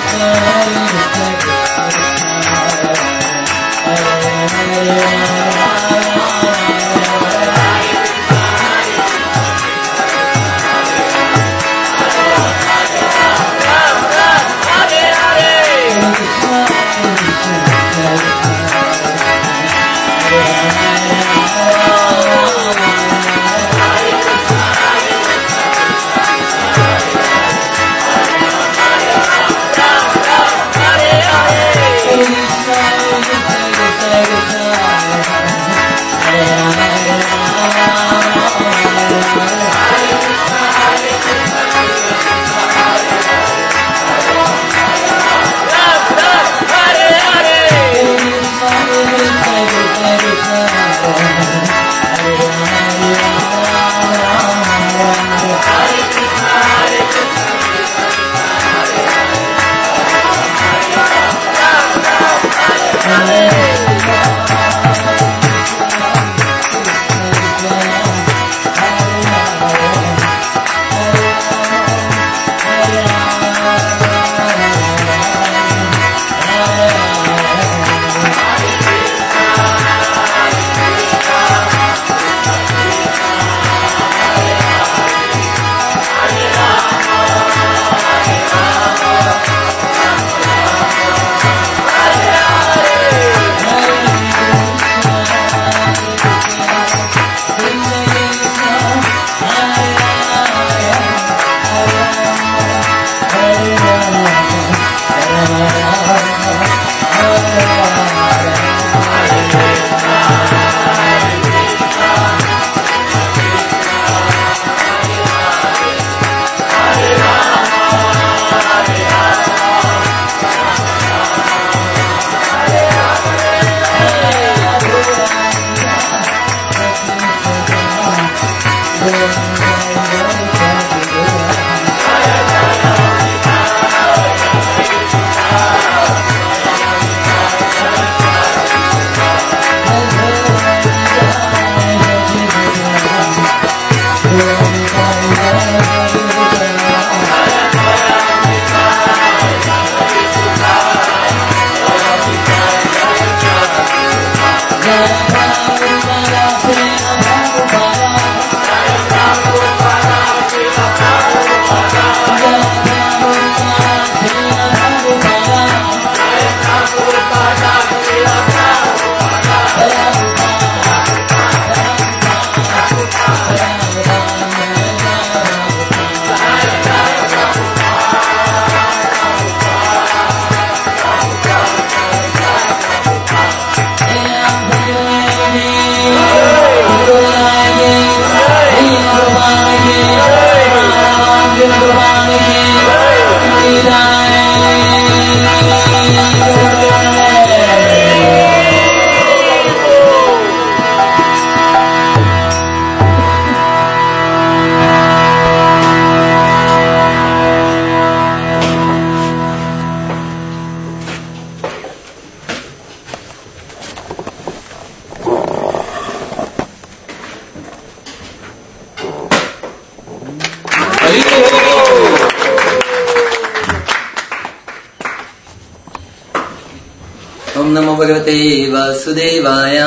ओम नमो भगवते वासुदेवाय।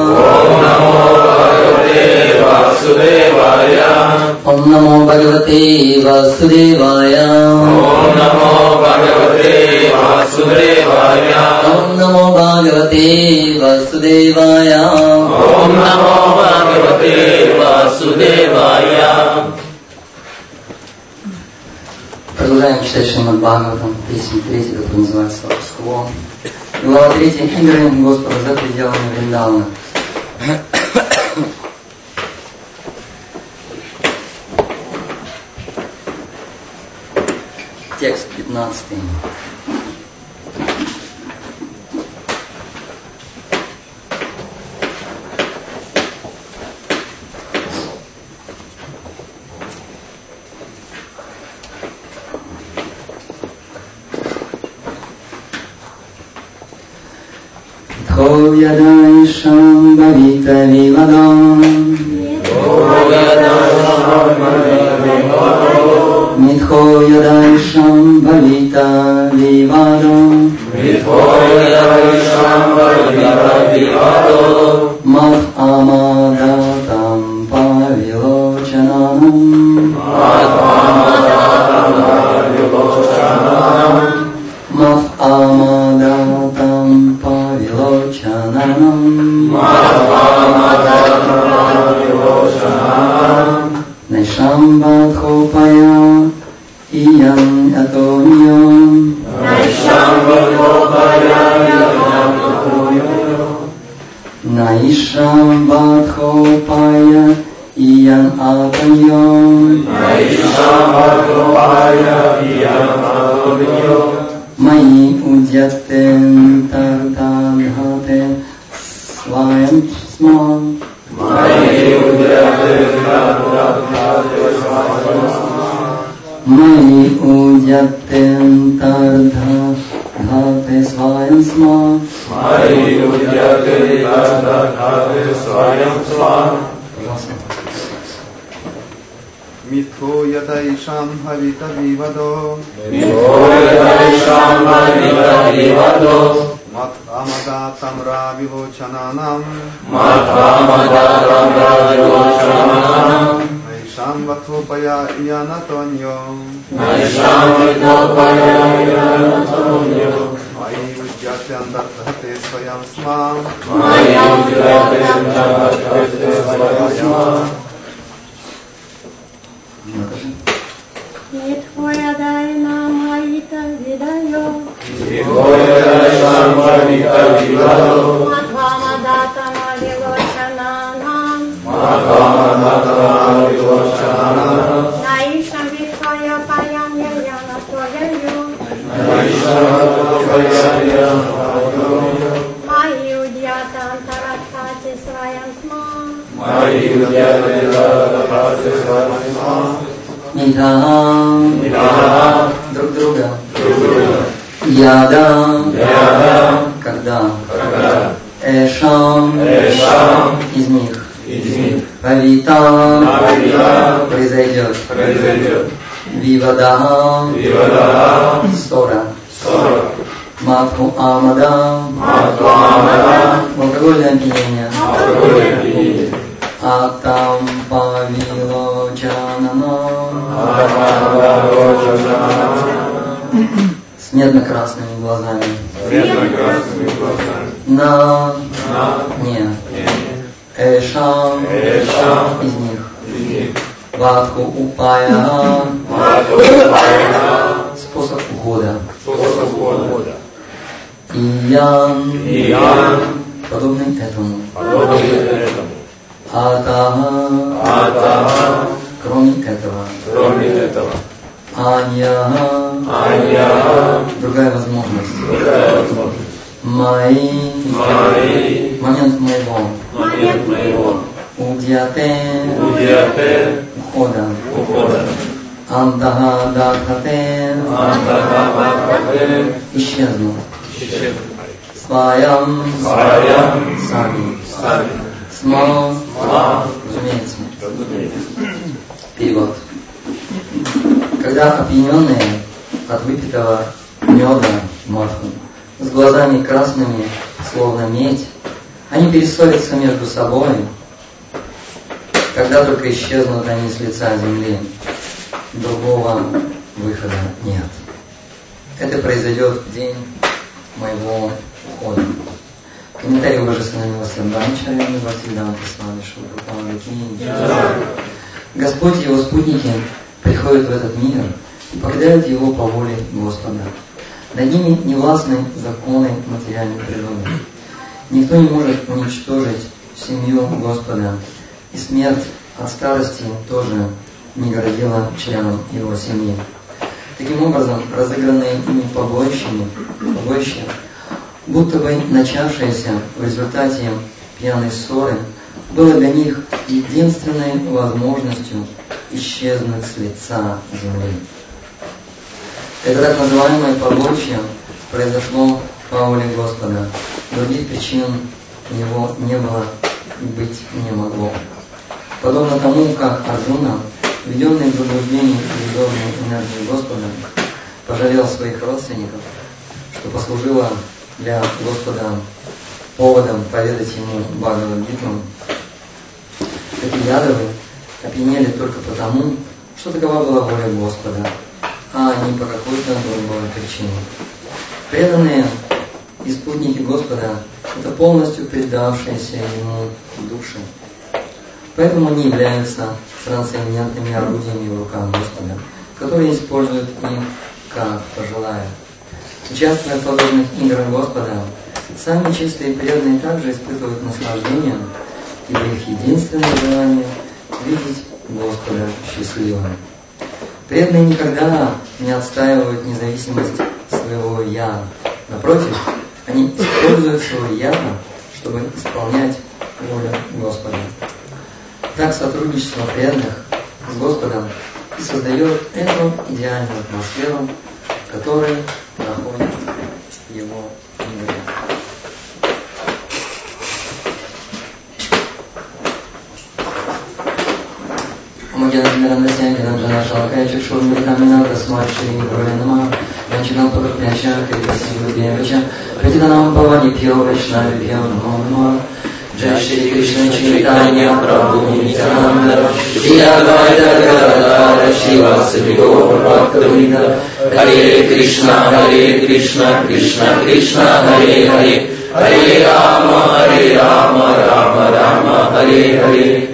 ओम नमो भगवते वासुदेवाय। ओम नमो भगवते वासुदेवाय। ओम नमो भगवते वासुदेवाय। ओम नमो भगवते वासुदेवाय। Продолжаем читать Шримад Бхагаватам, песню 3, которая называется «Склон». Глава 3. Хиндраем Господа за пределами Вриндавана. Текст 15. Yadai Shambhavita Vivadam Mitho Yadai Shambhavita Vivadam Vivadam Mat Amadatam Pavilochananam Mat Amadatam Pavilochananam Naishambhakopaya Iyan Atonyam Naishambhakopaya Iyan Atonyam Mai Udyaten Tartadhate Svayam Sma Mai Udyaten Tartadhate Svayam Sma Mitho yataisham havita vivado Mat amadatam ravilochananam Naisham vathopaya iyanatonyo Mai ujyatyam dathate swayam sma Mithoya dainam hayita vidayo Madhvamadatam avilochananam Naisham vithoya payam yayanatoyayo Mayudyatam tarathate svayam sma Нидхам друг друга Ядам когда Эшам из них Павитам произойдет Вивадам ссора Матху Амадам алкогольное опьянение Атам Павилочананам с медно-красными глазами. На не. Эшам из них. Ватху Упая способ ухода. Иян подобный этому. Атаха кроме этого. Анья другая возможность. Мои момент моего. Удьяте ухода. Антаха дакхате исчезнут. Сваям сами. Сма разумеется. Перевод. Когда опьяненные от выпитого меда матху с глазами красными, словно медь, они перессорятся между собой, когда только исчезнут они с лица земли, другого выхода нет. Это произойдет в день моего ухода. Комментарий Божественного Садбанчаря Бхактисиданта Свами Шилапрапады. Господь и его спутники приходят в этот мир и покидают его по воле Господа. Над ними не властны законы материальной природы. Никто не может уничтожить семью Господа, и смерть от старости тоже не грозила членам его семьи. Таким образом, разыгранные ими побоище, будто бы начавшееся в результате пьяной ссоры, было для них единственной возможностью исчезнуть с лица земли. Это так называемое побоище произошло по воле Господа. Других причин у него не было и быть не могло. Подобно тому, как Арджуна, введенный в заблуждение и бездомной энергией Господа, пожалел своих родственников, что послужило для Господа поводом поведать Ему Бхагавад-гиту. Эти ядовы опьянели только потому, что такова была воля Господа, а не по какой-то другой причине. Преданные и спутники Господа – это полностью предавшиеся Ему души. Поэтому они являются трансцендентными орудиями в руках Господа, которые используют их как пожелают. Участвуя в подобных играх Господа, сами чистые и преданные также испытывают наслаждение, ибо их единственное желание – видеть Господа счастливым. Преданные никогда не отстаивают независимость своего «я». Напротив, они используют свое «я», чтобы исполнять волю Господа. Так сотрудничество преданных с Господом и создает эту идеальную атмосферу, в которой находит Его имя. Jai Shri Krishna Chaitanya Prabhu Nityananda Shri Advaita Gadadhara Shivasadi Gaur Bhakta-vrinda Hare Krishna Krishna Krishna Hare Hare Hare Rama Rama Rama Hare Hare.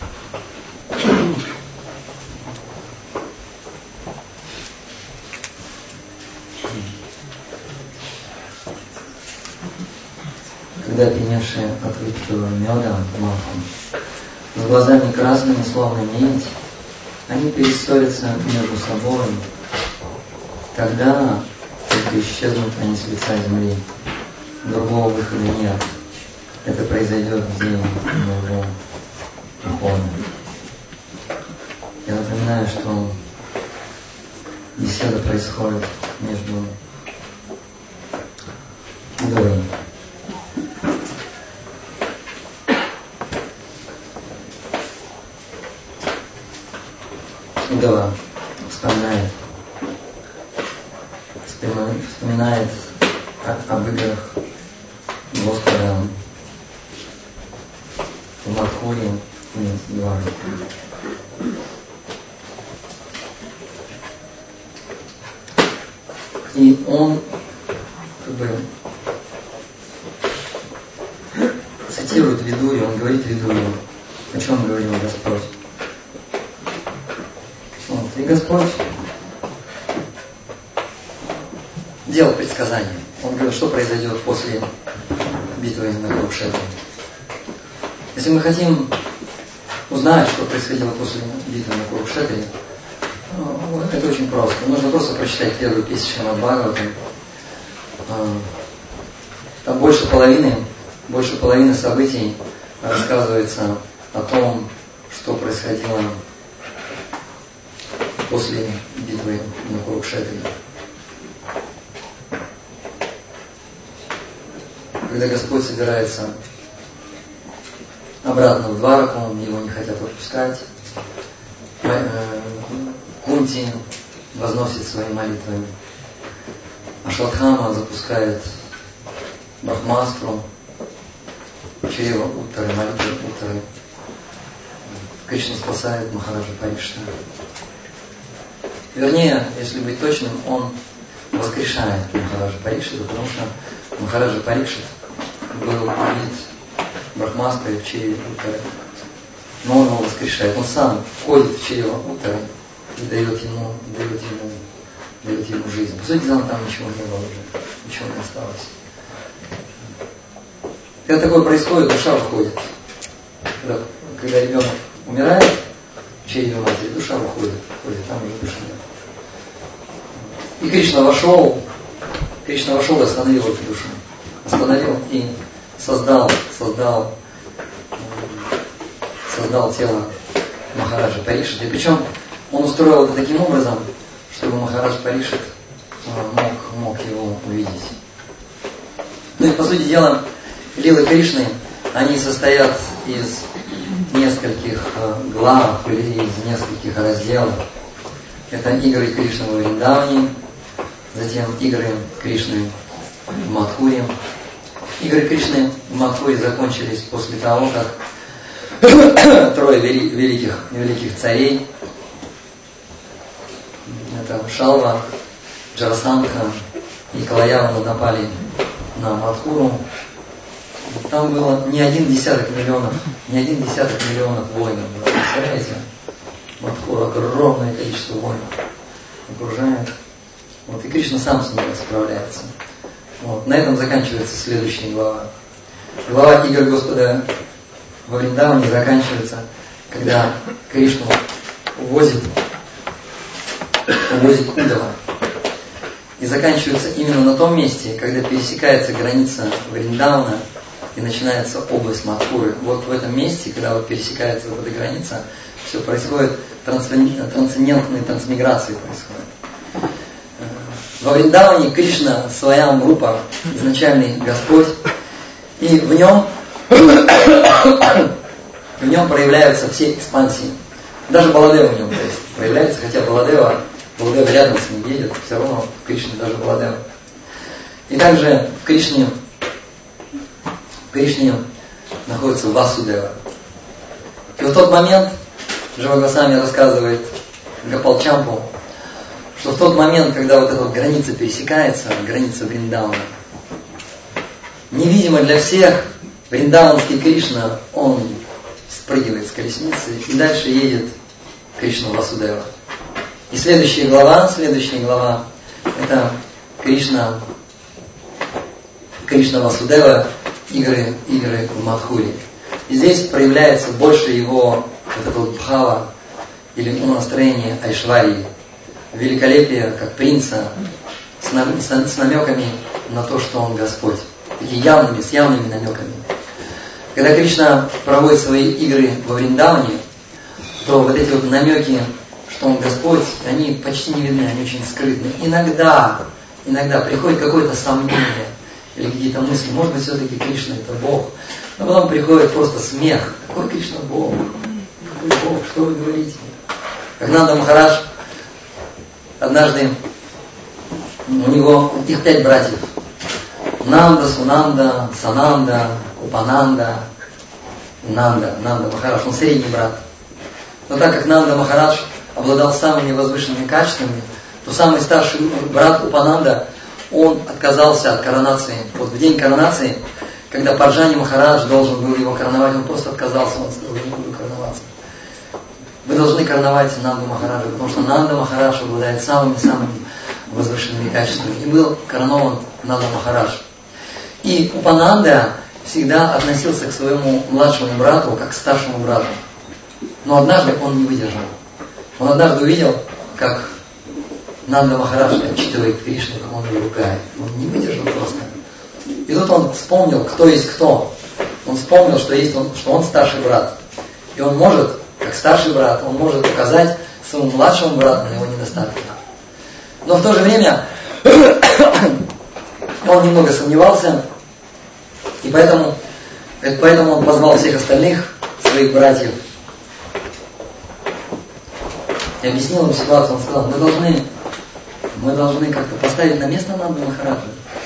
Когда опьяневшие от выпитого меда маком, с глазами красными, словно медь, они перессорятся между собой, тогда только исчезнут они с лица земли. Другого выхода нет. Это произойдет в день моего ухода. Я напоминаю, что беседа происходит между двоими. Удава вспоминает об играх Господа в Мадхуре и Двараке. И он цитирует Видурью, он говорит Видурью, о чем говорил Господь. И Господь делал предсказание. Он говорил, что произойдет после битвы на Курукшетре. Если мы хотим узнать, что происходило после битвы на Курукшетре, это очень просто. Нужно просто прочитать первую песню Шримад Бхагаватам. Там больше половины событий рассказывается о том, что происходило после битвы на Курукшетре. Когда Господь собирается обратно в Двараку, его не хотят отпускать, Кунти возносит свои молитвы, Ашватхама запускает Брахмастру, Чрева Уттары, молитвы Уттары. Кришна спасает Махараджа Парикшита. Вернее, если быть точным, он воскрешает Махараджа Парикшита, потому что Махараджа Парикшит был убит Брахмастрой в чреве Уттары. Но он его воскрешает. Он сам входит в чрево Уттары и дает ему жизнь. По сути дела, там ничего не было уже, ничего не осталось. Когда такое происходит, душа уходит. Когда ребенок умирает в чреве матери, душа уходит, там уже души нет. И Кришна вошел и остановил эту душу. Остановил и создал тело Махараджа Парикшита. И причем он устроил это таким образом, чтобы Махарадж Парикшит мог его увидеть. Ну и по сути дела, лилы Кришны, они состоят из нескольких глав или из нескольких разделов. Это игры Кришны во Вриндаване, затем игры Кришны в Мадхуре. Игры Кришны в Мадхуре закончились после того, как трое великих царей, это Шалва, Джарасандха и Калаявана, напали на Мадхуру. Там было не 1 десяток миллионов воинов. Представляете? Мадхура огромное количество воинов окружает. Вот, и Кришна сам с ними справляется. Вот. На этом заканчивается следующая глава. Глава игр Господа во Вриндаване заканчивается, когда Кришну увозит Удава. И заканчивается именно на том месте, когда пересекается граница Вриндавана и начинается область Мадхуры. Вот в этом месте, когда вот пересекается вот эта граница, все происходит, трансцендентные трансмиграции происходят. Во Вриндаване Кришна, Сваям Рупа, изначальный Господь, и в нем проявляются все экспансии. Даже Баладева в нем проявляется, хотя Баладева рядом с ним едет, все равно в Кришне даже Баладева. И также в Кришне находится Васудева. И в тот момент Джива Госвами рассказывает Гопал-чампу, что в тот момент, когда вот эта вот граница пересекается, граница Вриндавана, невидимо для всех, вриндаванский Кришна, он спрыгивает с колесницы и дальше едет Кришна Васудева. И следующая глава, это Кришна Васудева, игры в Мадхуре. И здесь проявляется больше его вот это вот бхава или настроение Айшварии, великолепие как принца с намеками на то, что он Господь. Такие с явными намеками. Когда Кришна проводит свои игры во Вриндаване, то вот эти вот намеки, что он Господь, они почти не видны, они очень скрытны. Иногда приходит какое-то сомнение или какие-то мысли, может быть, все-таки Кришна это Бог. Но потом приходит просто смех. Какой Кришна Бог? Какой Бог? Что вы говорите? Как Нанда Махарадж, однажды их 5 братьев. Нанда, Сунанда, Сананда, Упананда, Нанда Махарадж, он средний брат. Но так как Нанда Махарадж обладал самыми возвышенными качествами, то самый старший брат Упананда, он отказался от коронации. Вот в день коронации, когда Парджани Махарадж должен был его короновать, он просто отказался, он сказал: я не буду короноваться. Вы должны короновать Нанду Махараджа, потому что Нанда Махарадж обладает самыми возвышенными качествами. И был коронован Нанда Махарадж. И Упананда всегда относился к своему младшему брату как к старшему брату. Но однажды он не выдержал. Он однажды увидел, как Нанда Махарадж отчитывает Кришну, как он его ругает. Он не выдержал просто. И тут он вспомнил, кто есть кто. Он вспомнил, что он старший брат. И он может, как старший брат, он может указать своему младшему брату на его недостатки. Но в то же время он немного сомневался, и поэтому он позвал всех остальных своих братьев и объяснил им ситуацию. Он сказал: мы должны как-то поставить на место Нанду Махараджа.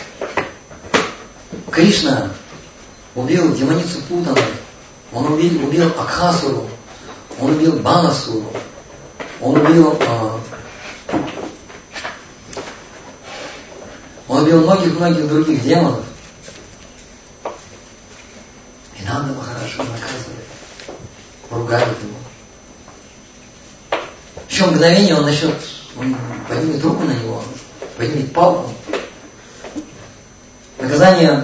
Кришна убил демоницу Путану, он убил Акхасуру, он убил Банасуру, он убил многих других демонов. И Нанда Махарадж его наказывает, ругает его. Еще мгновение он поднимет руку на него, поднимет палку. Наказание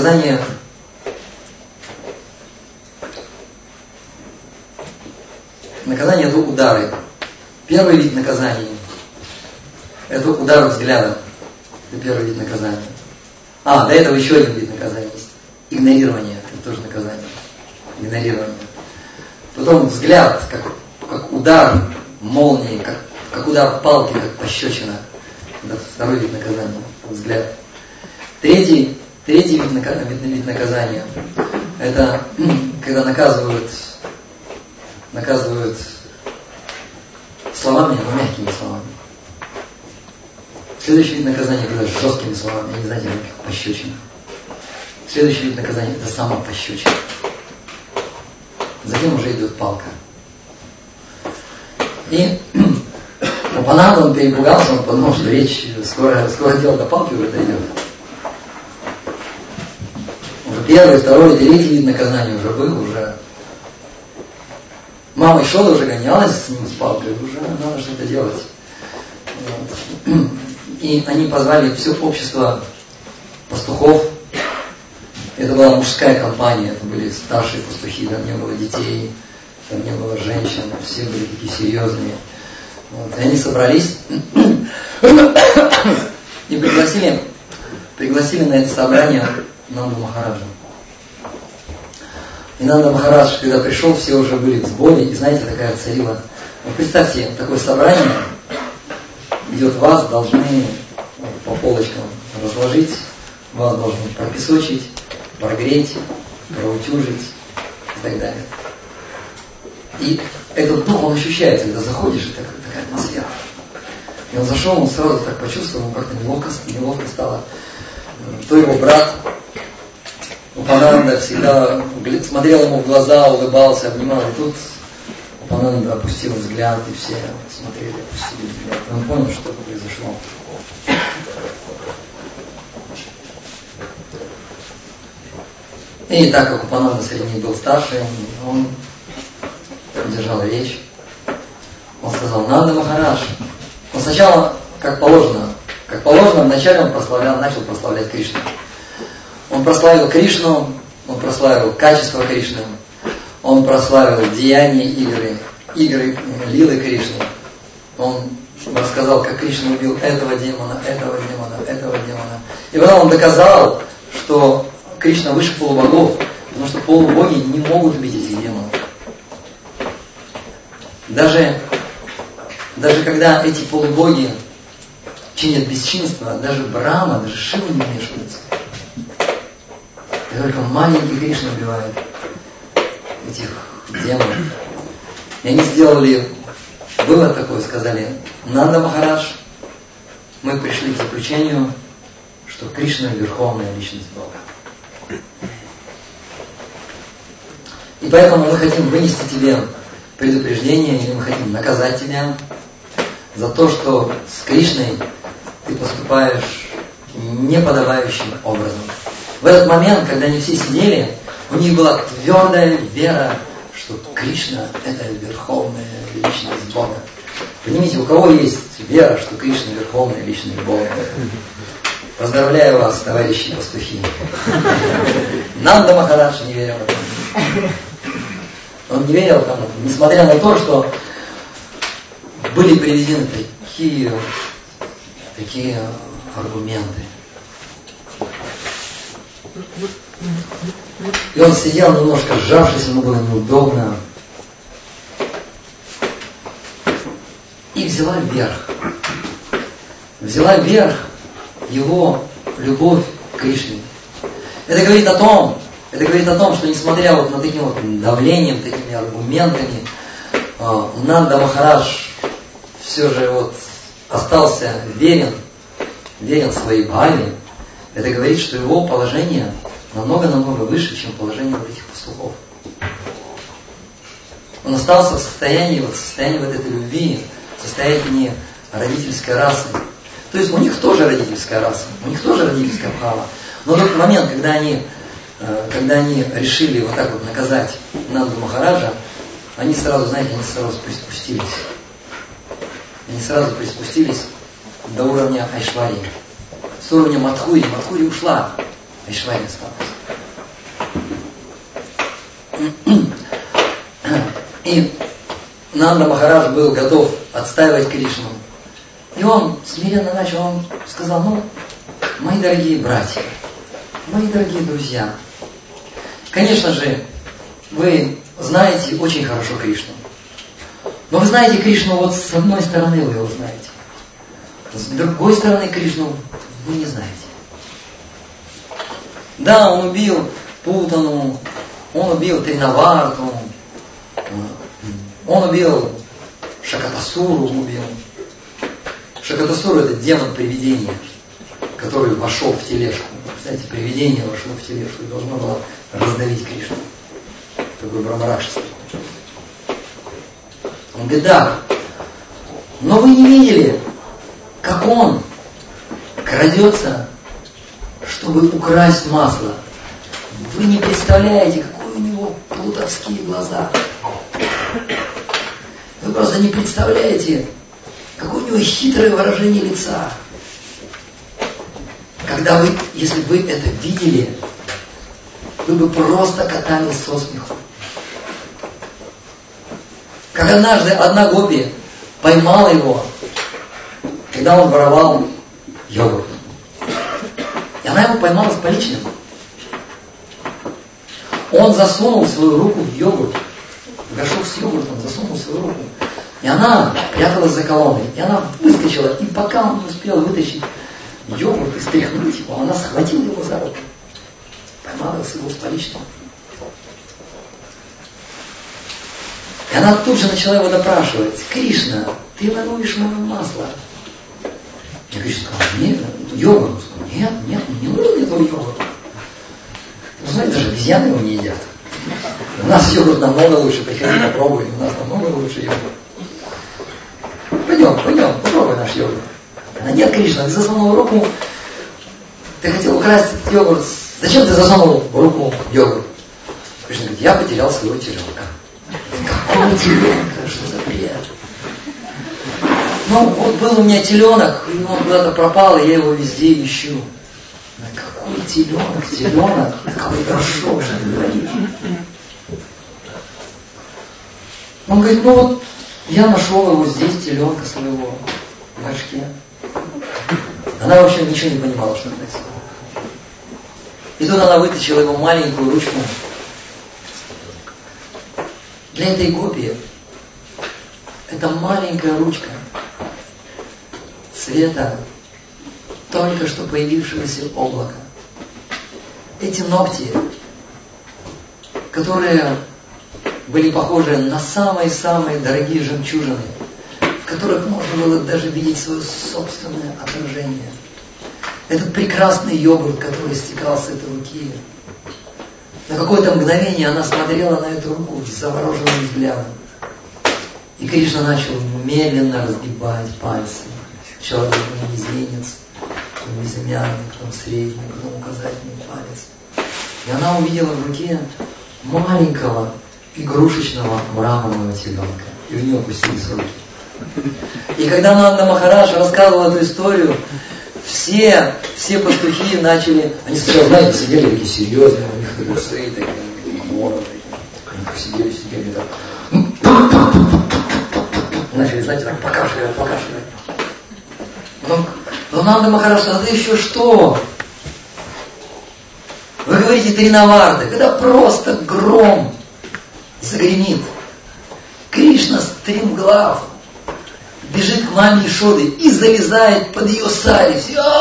это удары. Первый вид наказания — это удар взглядом. Это первый вид наказания. До этого еще один вид наказания есть. Игнорирование. Это тоже наказание. Игнорирование. Потом взгляд, как удар молнии, как удар палки, как пощечина. Это второй вид наказания. Взгляд. Третий вид наказания — это когда наказывают словами, но мягкими словами. Следующий вид наказания — это жесткими словами, я не знаю, как пощечина. Следующий вид наказания — это самопощечина. Затем уже идет палка. И оппонент, он перепугался, он подумал, что речь скоро дело до палки уже дойдет. Уже первый, второй, третий вид наказания уже был, уже мама шла, уже гонялась с ним, с палкой, уже надо что-то делать. Вот. И они позвали все общество пастухов. Это была мужская компания, это были старшие пастухи, там не было детей, там не было женщин, все были такие серьезные. Вот. И они собрались и пригласили на это собрание Нанду Махараджа. И Нанда Махарадж, когда пришел, все уже были в сборе, и знаете, такая царила. Вот представьте, такое собрание, идет вас, должны по полочкам разложить, вас должны пропесочить, прогреть, проутюжить и так далее. И этот дух, он ощущается, когда заходишь, и такая атмосфера. И он зашел, он сразу так почувствовал, ему как-то неловко стало. То его брат Упананда всегда смотрел ему в глаза, улыбался, обнимал. И тут Упананда опустил взгляд, и все смотрели, опустили взгляд. И он понял, что произошло. И так как Упананда среди них был старший, он держал речь. Он сказал: Нанда Махарадж. Он сначала, как положено, вначале он начал прославлять Кришну. Он прославил Кришну, он прославил качество Кришны, он прославил деяния игры лилы Кришны. Он рассказал, как Кришна убил этого демона. И потом он доказал, что Кришна выше полубогов, потому что полубоги не могут убить этих демонов. Даже когда эти полубоги чинят бесчинство, даже Брахма, даже Шива не вмешивается. И только маленький Кришна убивает этих демонов. И они сделали вывод такой, сказали: Нанда Махарадж, мы пришли к заключению, что Кришна — верховная личность Бога. И поэтому мы хотим вынести тебе предупреждение, или мы хотим наказать тебя за то, что с Кришной ты поступаешь неподобающим образом. В этот момент, когда они все сидели, у них была твердая вера, что Кришна — это верховная личность Бога. Понимаете, у кого есть вера, что Кришна — верховная личность Бога? Поздравляю вас, товарищи пастухи. Нанда Махарадж не верил этому. Он не верил тому, несмотря на то, что были приведены такие аргументы. И он сидел немножко сжавшись, ему было неудобно. И взяла вверх его любовь к Кришне. Это говорит о том, что несмотря вот на таким вот давлением, такими аргументами, Нанда Махарадж все же вот остался верен своей бхаве. Это говорит, что его положение намного выше, чем положение вот этих пастухов. Он остался в состоянии вот этой любви, в состоянии родительской расы. То есть у них тоже родительская раса, у них тоже родительская бхава. Но в тот момент, когда они решили вот так вот наказать Нанду Махараджа, они сразу приспустились. Они сразу приспустились до уровня Айшварии. С уровня Мадхури. Мадхури ушла, Айшвария осталась. И Нанда Махарадж был готов отстаивать Кришну. И он смиренно начал, он сказал: мои дорогие братья, мои дорогие друзья, конечно же, вы знаете очень хорошо Кришну. Но вы знаете Кришну вот с одной стороны, вы его знаете. С другой стороны Кришну вы не знаете. Да, он убил Путану, он убил Тринаварту, он убил Шакатасуру, убил. Шакатасура — это демон привидения, который вошел в тележку. Знаете, привидение вошло в тележку и должно было раздавить Кришну. Такой Брахмаракшаса. Он говорит, да, но вы не видели, как он крадется, чтобы украсть масло. Вы не представляете, какие у него плутовские глаза. Вы просто не представляете, какое у него хитрое выражение лица. Когда вы, если бы вы это видели, вы бы просто катались со смеху. Как однажды одна гопи поймала его, когда он воровал йогурт. И она его поймала с поличным. Он засунул свою руку в йогурт, в горшок с йогуртом, засунул свою руку. И она пряталась за колонной. И она выскочила, и пока он не успел вытащить йогурт и стряхнуть его, она схватила его за руку. Поймала его с поличным. И она тут же начала его допрашивать. Кришна, ты воруешь мое масло. И Кришна сказал, нет, йогурт. Он сказал, нет, не нужен мне твой йогурт. Ну, знаете, даже обезьяны его не едят. У нас йогурт намного лучше, приходи попробуй, у нас намного лучше йогурт. Пойдем, попробуй наш йогурт. Она, нет, Кришна, ты засунул руку, ты хотел украсть этот йогурт, зачем ты засунул руку в йогурт? Кришна говорит, я потерял своего теленка. Какого теленка? Что за бред? Ну, вот был у меня теленок, и он куда-то пропал, и я его везде ищу. Какой теленок, какой горшок, что ты говоришь? Он говорит, ну вот, я нашел его здесь, теленка своего, в горшке. Она вообще ничего не понимала, что происходит. И тут она вытащила его маленькую ручку. Для этой гопи эта маленькая ручка цвета только что появившегося облака. Эти ногти, которые были похожи на самые-самые дорогие жемчужины, в которых можно было даже видеть свое собственное отражение. Этот прекрасный йогурт, который стекал с этой руки. На какое-то мгновение она смотрела на эту руку с завороженным взглядом. И Кришна начал медленно разгибать пальцы. Сначала мизинец, потом безымянный, потом средний, потом указательный палец. И она увидела в руке маленького игрушечного мраморного теленка. И у нее опустились руки. И когда Нанда Махарадж рассказывал эту историю, все пастухи начали, они сначала, знаете, сидели такие серьезные, у них такие усы, такие бороды, они сидели так. Начали, знаете, так покашливать. Но Нанда Махарадж, а ты еще что? Вы говорите Тринаварда, когда просто гром загремит. Кришна стремглав бежит к маме Ишоды и залезает под ее сари.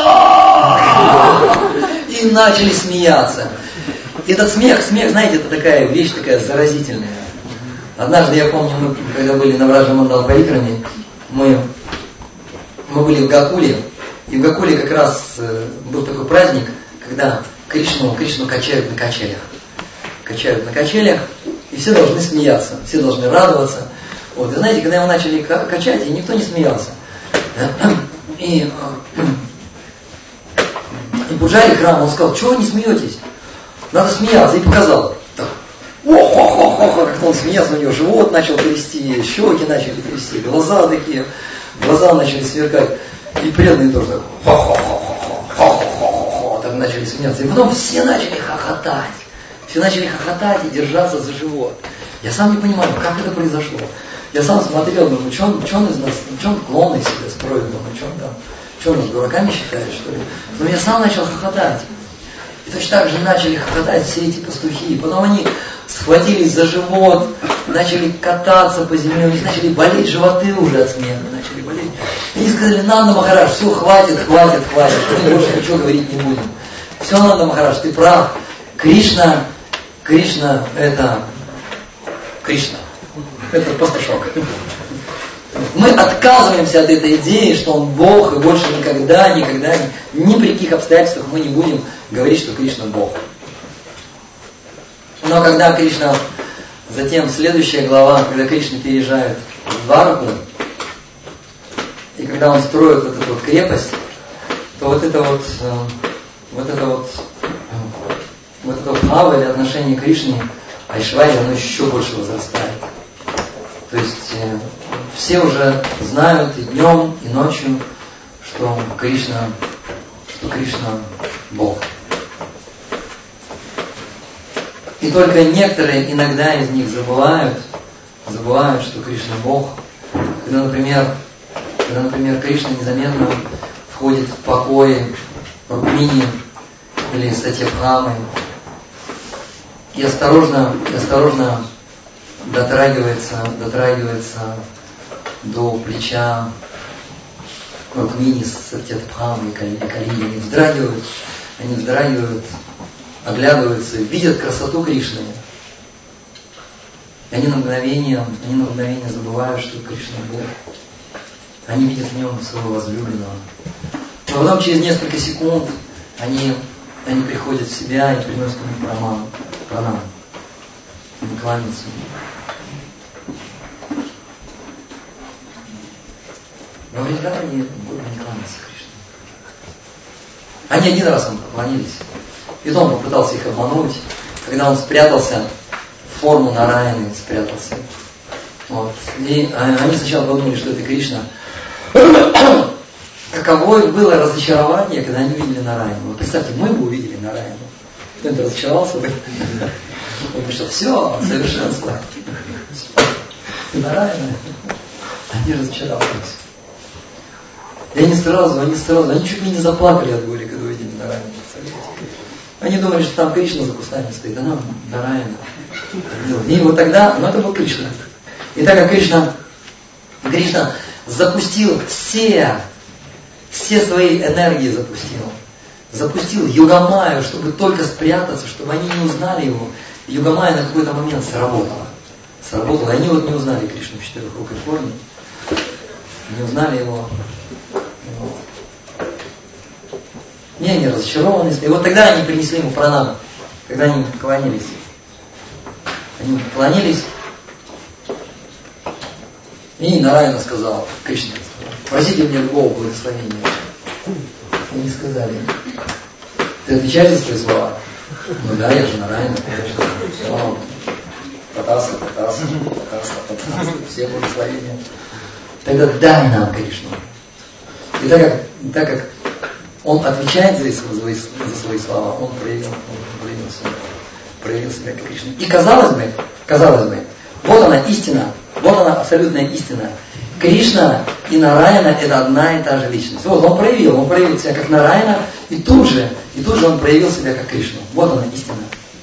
И начали смеяться. И этот смех, знаете, это такая вещь, такая заразительная. Однажды, я помню, мы, когда были на Враджа Мандал Парикраме, мы были в Гакуле, и в Гакуле как раз был такой праздник, когда Кришну качают на качелях. Качают на качелях, и все должны смеяться, все должны радоваться. Вот, и знаете, когда его начали качать, и никто не смеялся. И Пуджари храма, он сказал, чего вы не смеетесь? Надо смеяться, и показал. Так, как-то он смеялся, у него живот начал трясти, щеки начали трясти, глаза начали сверкать. И преданные тоже так, так начали смеяться. И потом все начали хохотать. Все начали хохотать и держаться за живот. Я сам не понимаю, как это произошло. Я сам смотрел, думаю, что он из нас, что он клоуны себя строит, думаю, что он нас дураками считает, что ли. Но я сам начал хохотать. И точно так же начали хохотать все эти пастухи. И потом они схватились за живот, начали кататься по земле, у них начали болеть животы уже от смеха, начали болеть. И они сказали, Нанда Махарадж, все, хватит, мы больше ничего говорить не будем. Все, Нанда Махарадж, ты прав. Кришна это Кришна. Это пастушок. Мы отказываемся от этой идеи, что Он Бог, и больше никогда, ни при каких обстоятельствах мы не будем говорить, что Кришна Бог. Но когда Кришна, затем следующая глава, когда Кришна переезжает в Дварку, и когда он строит вот эту вот крепость, то вот это бхава или отношение к Кришне, Айшварья, оно еще больше возрастает. То есть все уже знают и днем, и ночью, что Кришна Бог. И только некоторые иногда из них забывают, что Кришна Бог. Когда, например, Кришна незаметно входит в покои Рукмини или Сатьябхамы и осторожно дотрагивается до плеча Рукмини с Сатьябхамой и Кали. Они вздрагивают, оглядываются, видят красоту Кришны. И они на мгновение забывают, что Кришна Бог. Они видят в нем своего возлюбленного. Но потом через несколько секунд они приходят в себя и приносят ему пранам. Они кланяются ему. Но вреда они не кланяются Кришне. Они один раз ему поклонились. И он попытался их обмануть, когда он спрятался в форму Нараяны, спрятался. Вот. И они сначала подумали, что это Кришна. Каково было разочарование, когда они увидели Нараяну. Вот представьте, мы бы увидели Нараяну. Кто-нибудь разочаровался бы? Он говорит, что все, совершенство. Нараяна. Они разочаровались. И они сразу, они чуть ли не заплакали от боли, когда увидели Нараяну. Они думали, что там Кришна за кустами стоит, а нам Нараяна. И вот тогда, это был Кришна. И так как Кришна запустил все свои энергии запустил Йогамаю, чтобы только спрятаться, чтобы они не узнали его. Йогамая на какой-то момент сработала. И они не узнали Кришну в четырехрукой форме. Не узнали его. Не, они разочарованы. И вот тогда они принесли ему пранаму. Когда они клонились. И Нараяна сказал, Кришна, просите мне любого благословения. И они сказали, ты отвечаешь за свои слова? Ну да, я же Нараяна. Татаса, все благословения. Тогда дай нам Кришну. И так как он отвечает за свои слова, он проявил себя как Кришна. И казалось бы, вот она истина, вот она абсолютная истина. Кришна и Нараяна это одна и та же личность. Вот он проявил себя как Нараяна, и тут же он проявил себя как Кришну. Вот она истина.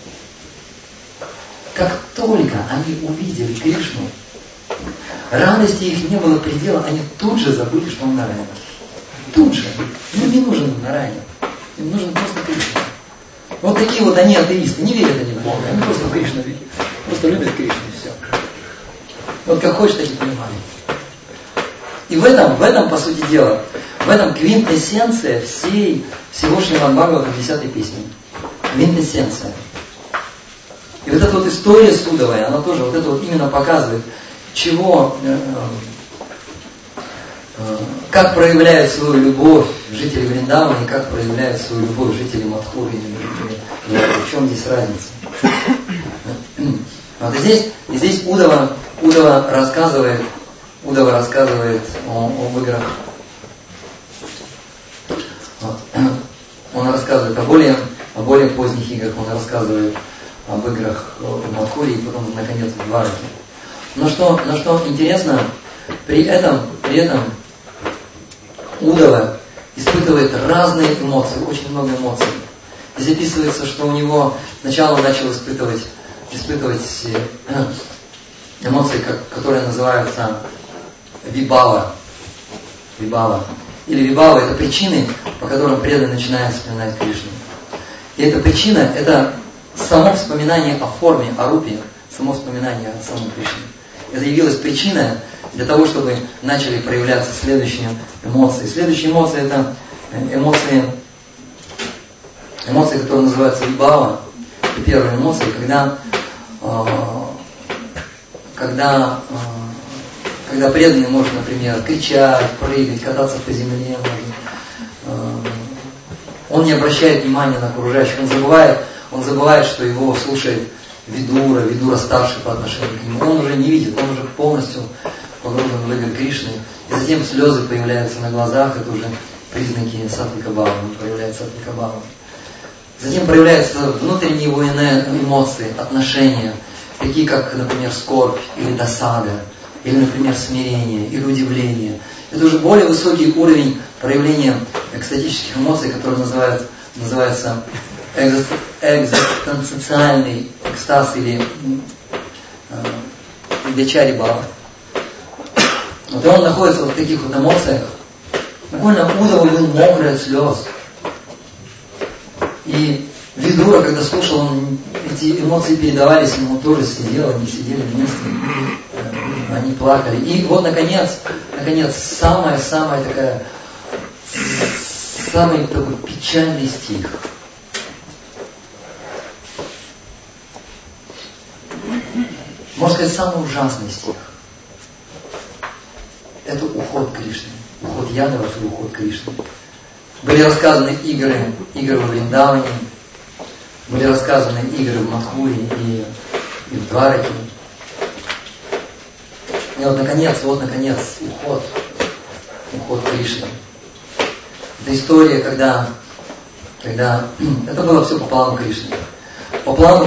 Как только они увидели Кришну, радости их не было предела, они тут же забыли, что он Нараяна. Тут же. Им не нужен Нараяна. Им нужен просто Кришна. Вот такие вот они атеисты, не верят они в Бога, они просто в Кришну верят. Просто любят Кришну и все. Вот как хочешь, так и понимай. И в этом, по сути дела, в этом квинтэссенция всего Шримад Бхагавата 10-й песни. Квинтэссенция. И вот эта вот история Судовая, она тоже вот это вот именно показывает, как проявляют свою любовь жители Вриндавана и как проявляют свою любовь жители Мадхуры. В чем здесь разница? Вот и здесь Удава рассказывает об играх. Вот. Он рассказывает о более поздних играх, он рассказывает об играх в Мадхуре и потом, наконец, в Двараке. Но что интересно, при этом Удава испытывает разные эмоции, очень много эмоций. И записывается, что у него сначала он начал испытывать эмоции, которые называются вибава. Или вибава это причины, по которым преданный начинает вспоминать Кришну. И эта причина, это само вспоминание о форме, о рупе, само вспоминание о самом Кришне. Это явилась причина, для того, чтобы начали проявляться следующие эмоции. Следующие эмоции – это эмоции, которые называются вибхава. Первая эмоция, когда преданный может, например, кричать, прыгать, кататься по земле, он не обращает внимания на окружающих, он забывает, что его слушает Видура старший по отношению к нему. Он уже не видит, он уже полностью погружен в игры Кришны. И затем слезы появляются на глазах, это уже признаки сатвика бхавы, проявляется сатвика бхавы. Затем проявляются внутренние его эмоции, отношения, такие как, например, скорбь или досада, или, например, смирение или удивление. Это уже более высокий уровень проявления экстатических эмоций, который называется экзистенциальный экстаз или вичари бхава. Вот и он находится в таких вот эмоциях. Буквально Удава был мокрый от слез. И Видура, когда слушал, эти эмоции передавались ему, тоже сидел, они сидели вместе, они плакали. И вот наконец, самый такой печальный стих. Можно сказать, самый ужасный стих. Это уход Кришны. Уход Ядавов и уход Кришны. Были рассказаны игры в Вриндаване, были рассказаны игры в Мадхуре и в Двараке. И вот наконец, уход Кришны. Это история, когда это было все по плану Кришны. По плану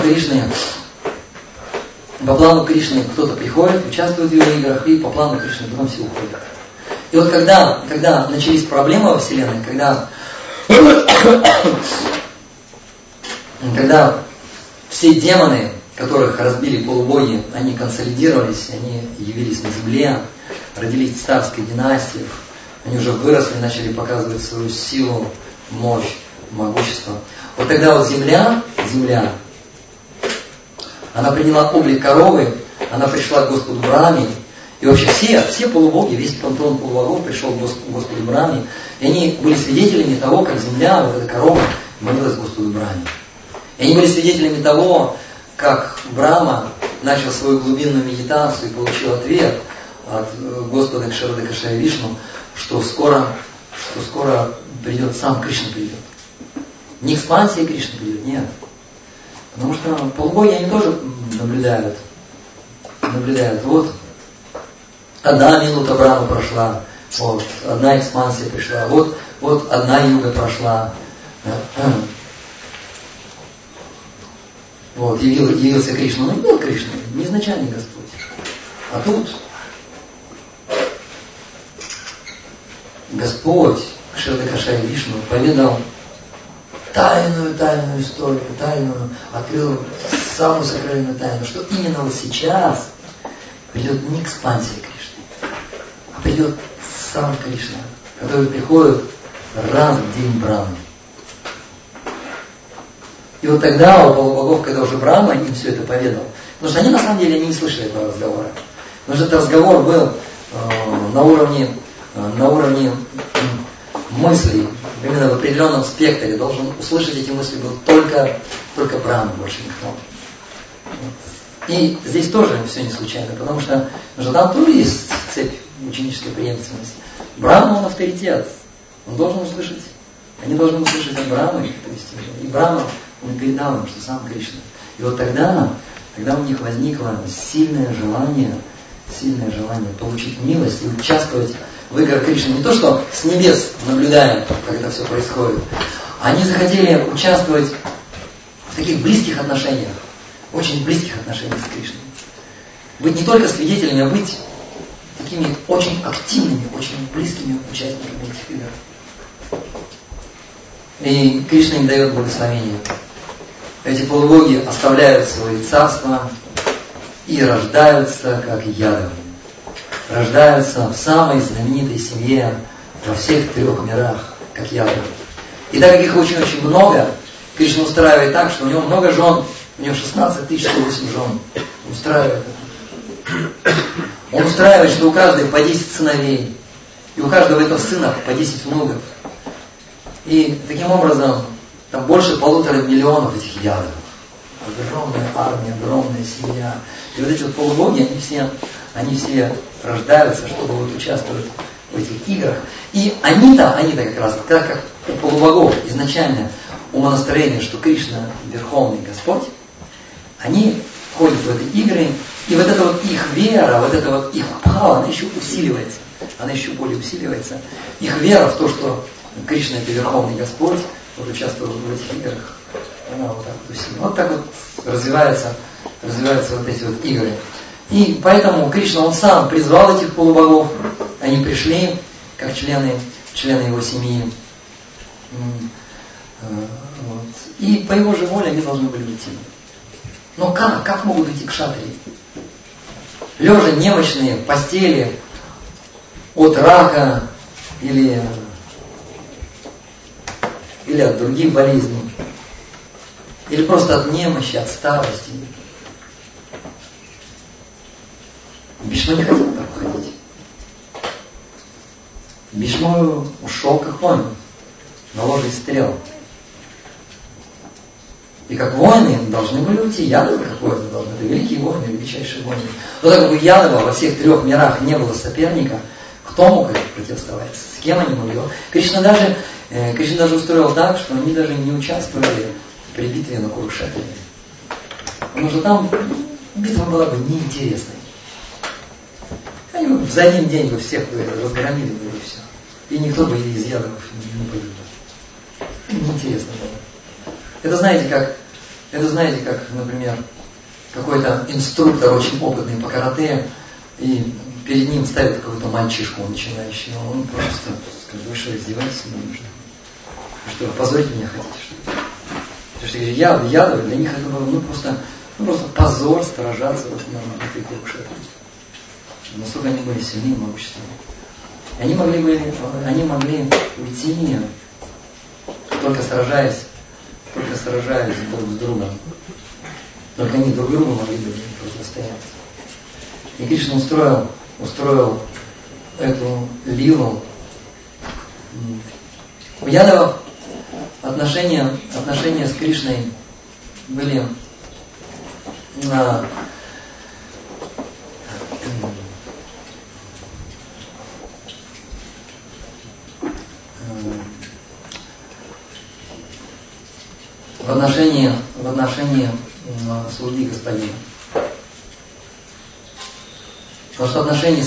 Кришны кто-то приходит, участвует в его играх, и по плану Кришны потом все уходят. И вот когда начались проблемы во Вселенной, когда все демоны, которых разбили полубоги, они консолидировались, они явились на земле, родились царские династии, они уже выросли, начали показывать свою силу, мощь, могущество. Вот тогда вот земля, она приняла облик коровы, она пришла к Господу Брахме, и вообще все полубоги, весь пантеон полубогов пришел к Господу Брахме, и они были свидетелями того, как земля, вот эта корова, молилась Господу Брахме. И они были свидетелями того, как Брахма начал свою глубинную медитацию и получил ответ от Господа Кшарадакашая Вишну, что скоро придет, сам Кришна придет. Не экспансия Кришны придет, нет. Потому что полубоги, они тоже наблюдают. Вот одна минута Брахмы прошла, вот одна экспансия пришла, вот одна юга прошла. Вот, явился Кришна, но не был Кришна, не изначальный Господь. А тут Господь Кшарадакашая Вишну поведал тайную историю, открыл самую сакральную тайну, что именно вот сейчас придет не экспансия Кришны, а придет сам Кришна, который приходит раз в день Брахмы. И вот тогда у полубогов, когда уже Брахма им все это поведал, потому что они на самом деле не слышали этого разговора. Потому что этот разговор был на уровне мыслей, именно в определенном спектре. Должен услышать эти мысли был только Брахма, больше никто. И здесь тоже все не случайно, потому что там тоже есть цепь ученической преемственности. Брахма, он авторитет, он должен услышать. Они должны услышать от Брахмы, то есть и Брахма, он передал им, что сам Кришна. И вот тогда у них возникло сильное желание получить милость и участвовать в играх Кришны. Не то, что с небес наблюдаем, как это все происходит. Они захотели участвовать в таких близких отношениях, очень близких отношениях с Кришной. Быть не только свидетелями, а быть такими очень активными, очень близкими участниками этих игр. И Кришна им дает благословение. Эти полубоги оставляют свои царства и рождаются как ядовы. Рождаются в самой знаменитой семье во всех 3 мирах, как ядовы. И так как их очень-очень много, Кришна устраивает так, что у него много жен, у него 16 108 жен. Устраивает это. Он устраивает, что у каждого по 10 сыновей, и у каждого этого сына по 10 внуков. И таким образом, там больше 1,5 миллиона этих ядов. Огромная армия, огромная семья. И вот эти вот полубоги, они все рождаются, чтобы вот участвовать в этих играх. И они-то как раз, как у полубогов изначально умонастроение, что Кришна Верховный Господь, они входят в эти игры, и вот эта вот их вера, вот эта вот их бхава, она еще усиливается. Она еще более усиливается. Их вера в то, что Кришна это Верховный Господь, вот участвует в этих играх, она вот так вот усиливается. Вот так вот развиваются вот эти вот игры. И поэтому Кришна, он сам призвал этих полубогов, они пришли, как члены его семьи. Вот. И по его же воле они должны были уйти. Но как? Как могут уйти кшатрии? Лежа немощные в постели от рака или от других болезней, или просто от немощи, от старости. Бишма не хотел так уходить. Бишма ушел как воин на ложе стрел. И как воины должны были уйти. Ядова как воины должны. Это великие воины, величайшие воины. Но так как у Ядова во всех 3 мирах не было соперника, кто мог это противостоять? С кем они могли? Кришна даже устроил так, что они даже не участвовали при битве на Курукшетре. Потому что там битва была бы неинтересной. Они бы за один день бы всех разгромили бы и все. И никто бы из Ядовов не погиб. Неинтересно было. Это знаете, как, например, какой-то инструктор очень опытный по карате, и перед ним ставят какого-то мальчишку начинающий, он просто скажет: вы что, издеваетесь над мной? Вы что, позорить меня хотите, что ли? Потому что Ядовы, для них это было просто позор сражаться вот на этой Курукшетре. Насколько они были сильны и могущественны. Они могли уйти, только сражаясь друг с другом. Только они друг другу могли бы противостоять. И Кришна устроил эту лилу. У Ядовов отношения с Кришной были в отношении слуги господина. Потому что отношение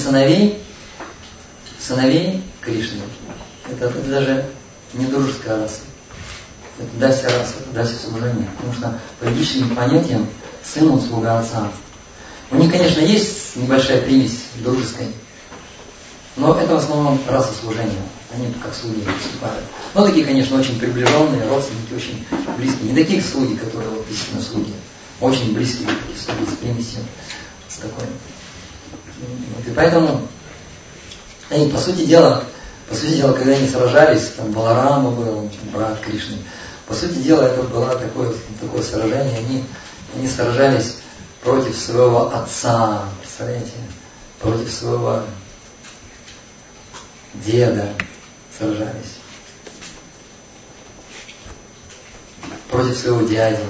сыновей Кришны, это даже не дружеская раса. Это дася раса, это дася служение. Потому что по ведическим понятиям сын он слуга отца. У них, конечно, есть небольшая примесь дружеской, но это в основном раса служения. Они как слуги выступают. Но такие, конечно, очень приближенные, родственники, очень близкие. Не такие слуги, которые вот действительно слуги. Очень близкие такие слуги с примесью, с такой. И поэтому они, по сути дела, когда они сражались, там Баларама был, брат Кришны, по сути дела, это было такое сражение. Они сражались против своего отца, представляете, против своего деда сражались, против своего дяди,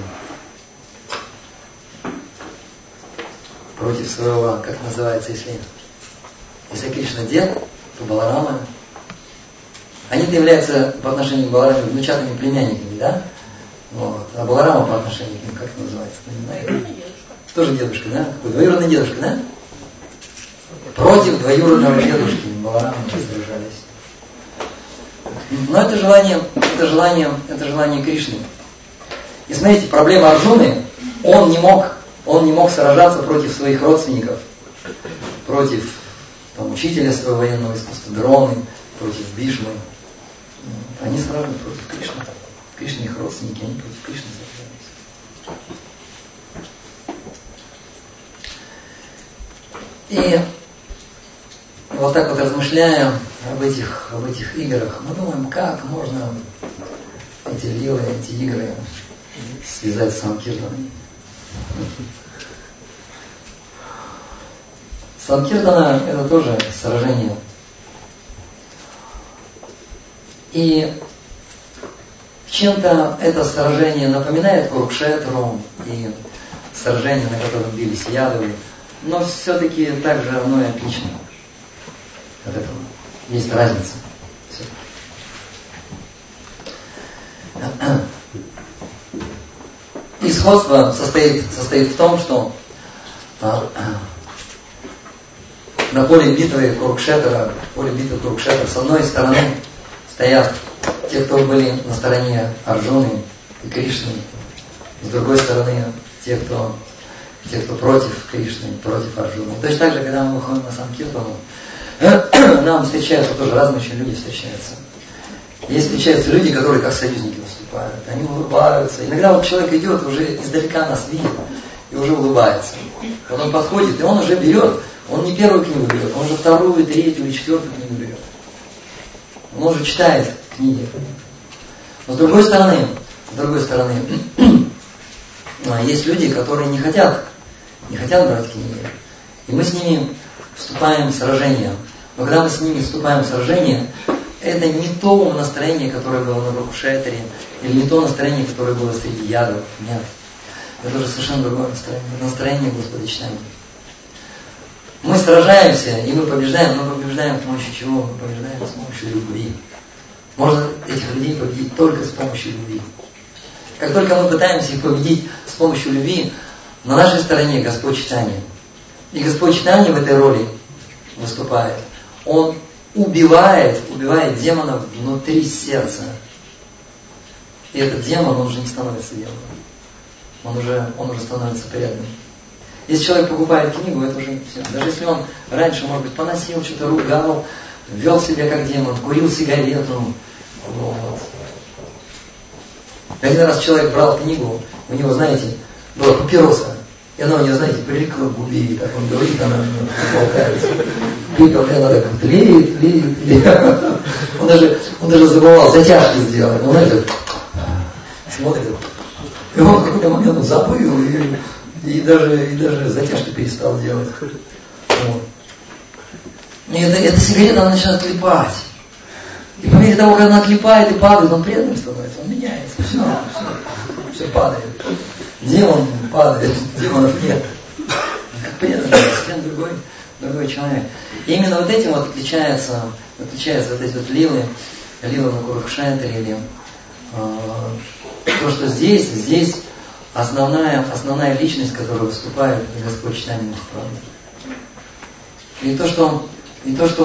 против своего, как называется, если Кришна дед, то Баларама. Они-то являются по отношению к Балараме внучатыми племянниками, да? Вот. А Баларама по отношению к ним, как это называется? Тоже дедушка, да? Какой двоюродный дедушка, да? Против двоюродного дедушки Баларама сражались. Но это желание Кришны. И смотрите, проблема Арджуны, он не мог сражаться против своих родственников, против учителя своего военного искусства Дроны, против Бишмы. Они сражались против Кришны. Кришна их родственники, они против Кришны сражались. И вот так вот размышляя об этих играх, мы думаем, как можно эти лилы, эти игры связать с Санкиртаной. Санкиртана это тоже сражение. И чем-то это сражение напоминает Курукшетру и сражение, на котором бились Ядовы, но все-таки также оно и отлично от этого. Есть разница. И сходство состоит в том, что на поле битвы Курукшетра с одной стороны стоят те, кто были на стороне Арджуны и Кришны, с другой стороны те, кто против Кришны, против Арджуны. Точно так же, когда мы выходим на Санкиртану, нам встречаются тоже разные очень люди встречаются. Есть встречаются люди, которые как союзники выступают, они улыбаются. Иногда вот человек идет, уже издалека нас видит и уже улыбается. Вот он подходит, и он уже берет, он не первую книгу берет, он уже вторую, третью или четвертую книгу берет. Он уже читает книги. Но с другой стороны, есть люди, которые не хотят брать книги. И мы с ними вступаем в сражение. Но когда мы с ними вступаем в сражение, это не то настроение, которое было на Курукшетре, или не то настроение, которое было среди ядов. Нет. Это уже совершенно другое настроение. Это настроение Господа Чайтаньи. Мы сражаемся, и мы побеждаем, но побеждаем с помощью чего? Мы побеждаем с помощью любви. Можно этих людей победить только с помощью любви. Как только мы пытаемся их победить с помощью любви, на нашей стороне Господь Чайтанья. И Господь Чайтанья в этой роли выступает. Он убивает демонов внутри сердца. И этот демон, он уже не становится демоном. Он уже становится преданным. Если человек покупает книгу, это уже все. Даже если он раньше, может быть, поносил, что-то ругал, вел себя как демон, курил сигарету. Вот. Один раз человек брал книгу, у него, знаете, была папироса. И она у него, знаете, прилипла к губе, и так он говорит, она болтается. Пипел, и она так тлеет. Он даже забывал затяжки сделать. Он, знаете, смотрит. И он в какой-то момент забыл, и даже затяжки перестал делать. Вот. И эта сигарета, она начинает клепать. И по мере того, как она клепает и падает, он преданным становится, он меняется. Все падает. Демон падает, демонов нет. Как преданный, совсем другой человек. И именно вот этим вот отличаются вот эти вот лилы на Курукшетре, или то, что здесь основная личность, которая выступает, это Господь Чайтанья Махапрабху. И то, что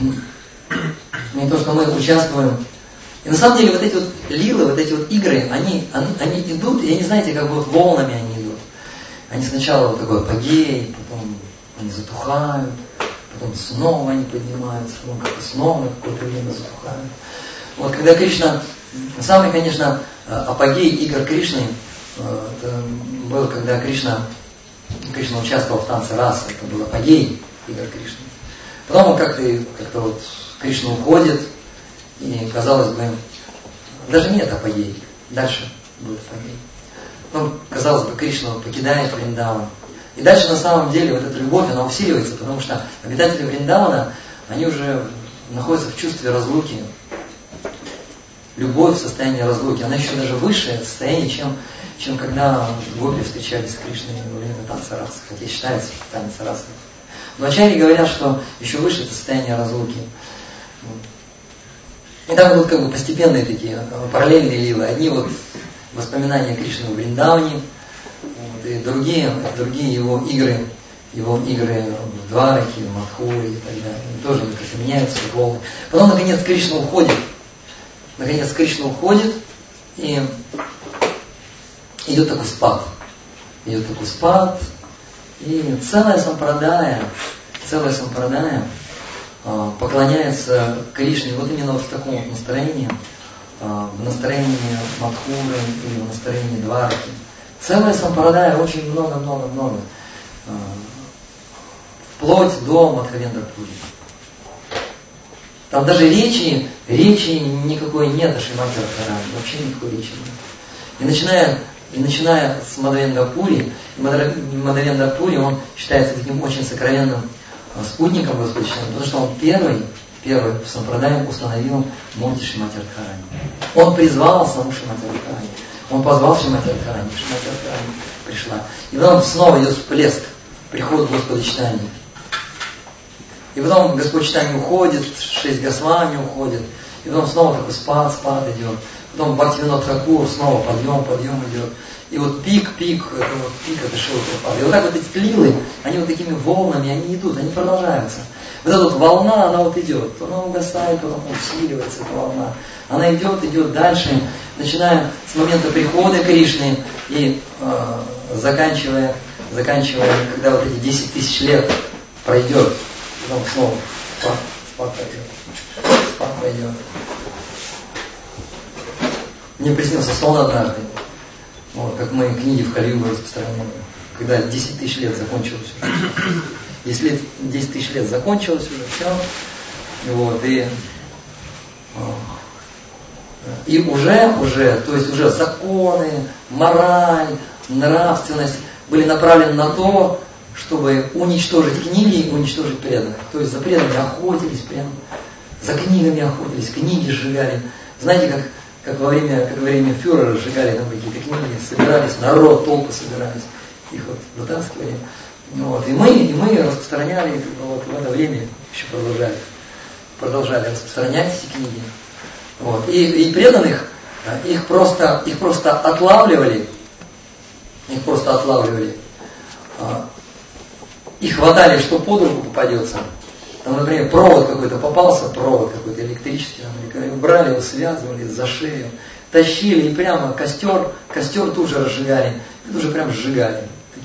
мы участвуем. И на самом деле вот эти вот лилы, вот эти вот игры, они идут, и они, знаете, как вот волнами они идут. Они сначала вот такой апогей, потом они затухают, потом снова они поднимаются, потом как-то снова на какое-то время затухают. Вот когда Кришна, самый, конечно, апогей игр Кришны, это был, когда Кришна участвовал в танце рас, это был апогей игр Кришны. Потом он как-то вот Кришна уходит, и, казалось бы, даже нет апогей, дальше будет апогей. Ну, казалось бы, Кришна покидает Вриндаван. И дальше на самом деле вот эта любовь, она усиливается, потому что обитатели Вриндавана, они уже находятся в чувстве разлуки. Любовь в состоянии разлуки, она еще даже высшее состояние, чем когда гопи встречались с Кришной во время танца рас, хотя считается танец рас. Но ачарьи говорят, что еще выше это состояние разлуки. И там будут как бы постепенные такие параллельные лилы. Одни вот воспоминания Кришны в Вриндаване, вот, и другие его игры в Двараке, в Мадхуре и так далее. Они тоже как-то меняются волны. Потом, наконец, Кришна уходит. И идет такой спад. И целая сампрадая поклоняется Кришне вот именно вот в таком вот настроении, в настроении Мадхуры или в настроении Двараки. Целая сампрадая, очень много. Вплоть до Мадхавендра-пури. Там даже речи никакой нет о Шримати Радхарани, вообще никакой речи нет. И начиная с Мадхавендра-пури, Мадхавендра-пури, он считается таким очень сокровенным спутником Господа Читания, потому что он первый в Сампрадай установил Мурти Шримати Радхарани. Он призвал саму Шримати Радхарани. Он позвал Шримати Радхарани. Шримати Радхарани пришла. И потом снова идет всплеск, приход Господа Читания. И потом Господь Читания уходит, 6 Госвами уходит. И потом снова такой спад идет. Потом Бхактивинод Тхакур, снова подъем идет. И вот пик, это Шрила Прабхупада. И вот так вот эти лилы, они вот такими волнами, они идут, они продолжаются. Вот эта вот волна, она вот идет, она угасает, потом усиливается эта волна. Она идет дальше, начиная с момента прихода Кришны и заканчивая, когда вот эти 10 тысяч лет пройдет, потом снова спад пойдет. Мне приснился сон однажды, вот, как мы книги в Кали-югу распространяем, когда 10 тысяч лет закончилось уже. Если 10 тысяч лет закончилось уже, все, вот, и уже, то есть уже законы, мораль, нравственность были направлены на то, чтобы уничтожить книги и уничтожить преданных. То есть за преданными охотились, прям за книгами охотились, книги сжигали. Знаете, как во время фюрера сжигали там какие-то книги, собирались, народ, толпы собирались, их вот вытаскивали. Вот. И мы распространяли, вот, в это время еще продолжали распространять эти книги. Вот. И преданных их просто отлавливали, и хватали, что под руку попадется. Там, например, провод какой-то попался, какой-то электрический, там, брали его, связывали за шею, тащили и прямо костер тут же разжигали, тут же прям сжигали.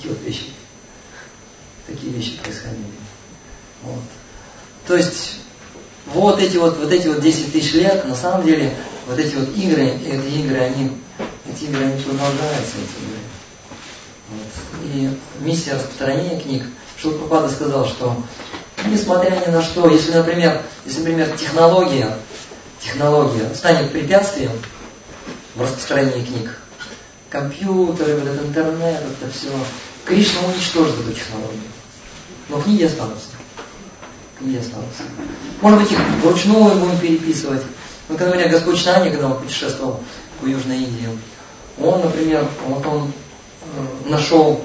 Такие вещи происходили. Вот. То есть вот эти 10 тысяч лет, на самом деле, вот эти вот игры, они продолжаются, Вот. И миссия распространения книг, Шрила Прабхупада сказал, что несмотря ни на что, если, например, технология станет препятствием в распространении книг, компьютеры, вот этот интернет, это все, Кришна уничтожит эту технологию. Но книги останутся. Может быть, их вручную будем переписывать. Вот, например, Господь Читания, когда он путешествовал по Южной Индии, он, например, он нашел